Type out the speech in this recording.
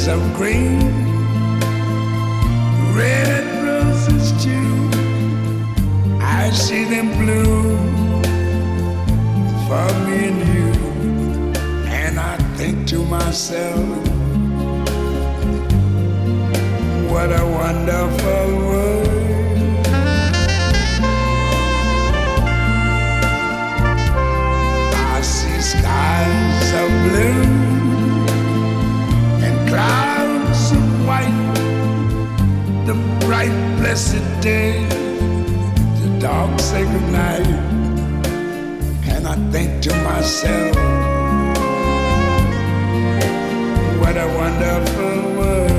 of green, red roses too. I see them bloom for me and you, and I think to myself, what a wonderful world. I see skies of blue and clouds of white, the bright blessed day, the dark sacred night, and I think to myself, what a wonderful world.